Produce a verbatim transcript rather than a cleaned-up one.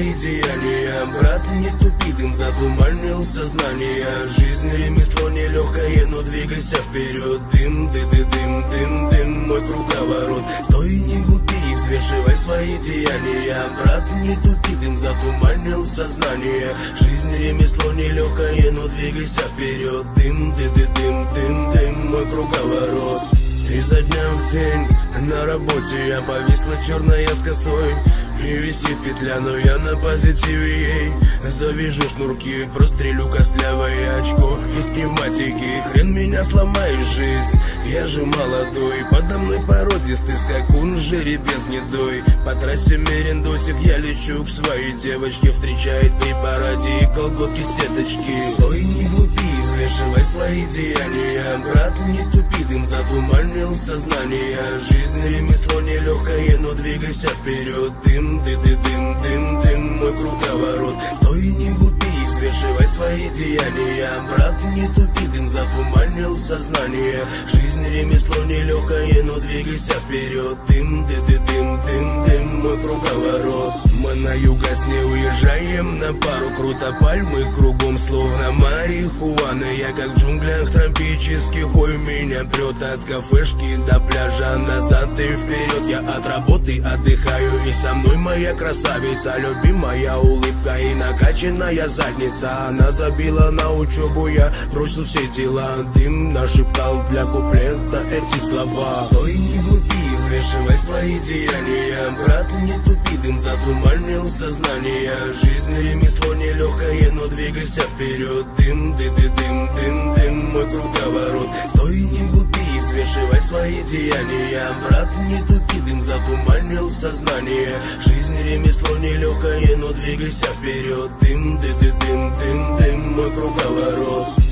свои деяния. Брат, не тупи, дым затуманил сознание. Жизнь ремесло нелегкое, но двигайся вперед. Дым, ды ды дым, дым, дым, мой круговорот. Стой, не глупи, взвешивай свои деяния. Брат, не тупи, дым затуманил сознание. Жизнь ремесло нелегкое, но двигайся вперед. Дым, ды ды дым, дым, дым, мой круговорот. Изо дня в день на работе я повисла черная с косой. И висит петля, но я на позитиве ей. Завяжу шнурки, прострелю костлявое очко из пневматики. Хрен меня сломаешь, жизнь, я же молодой. Подо мной породистый скакун, жеребец гнедой. По трассе мерендосик я лечу к своей девочке. Встречает при параде и колготки сеточки. Стой, не глупи, взвешивай свои деяния. Брат, не тупи, дым затуманил сознание. Жизнь ремесло нелегкое, но двигайся вперед. Дым, ды ды дым, дым, дым, мой круговорот. Стой, не глупи, взвешивай свои деяния. Брат, не тупи, дым затуманил сознание. Жизнь ремесло нелегкое, но двигайся вперед. Дым, ды ды дым, дым, дым, мой круговорот. Мы на югас не уезжаем на пару, круто пальмы кругом, словно марихуана. Я как в джунглях тропических, ой, меня прет от кафешки до пляжа, назад и вперед. Я от работы отдыхаю, и со мной моя красавица, любимая улыбка и накачанная задница. Она забила на учебу, я бросил все дела. Дым нашептал для куплета эти слова. Стой, не глупи, взвешивай свои деяния. Брат, не тупи, дым затуманил сознание. Жизнь ремесло нелегкое, но двигайся вперед. Дым, ды ды дым, дым, дым, мой круговорот. Стой, не глупи, взвешивай свои деяния. Брат, не тупи, дым затуманил сознание. Жизнь ремесло нелегкое, но двигайся вперед. Дым, ды ды дым, дым, дым, мой круговорот.